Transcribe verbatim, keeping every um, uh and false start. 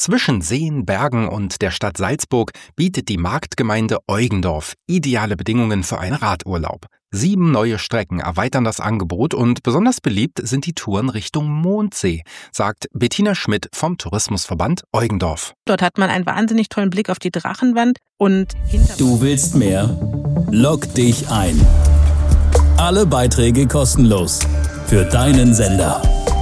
Zwischen Seen, Bergen und der Stadt Salzburg bietet die Marktgemeinde Eugendorf ideale Bedingungen für einen Radurlaub. Sieben neue Strecken erweitern das Angebot und besonders beliebt sind die Touren Richtung Mondsee, sagt Bettina Schmidt vom Tourismusverband Eugendorf. Dort hat man einen wahnsinnig tollen Blick auf die Drachenwand und hinter... Du willst mehr? Log dich ein. Alle Beiträge kostenlos. Für deinen Sender.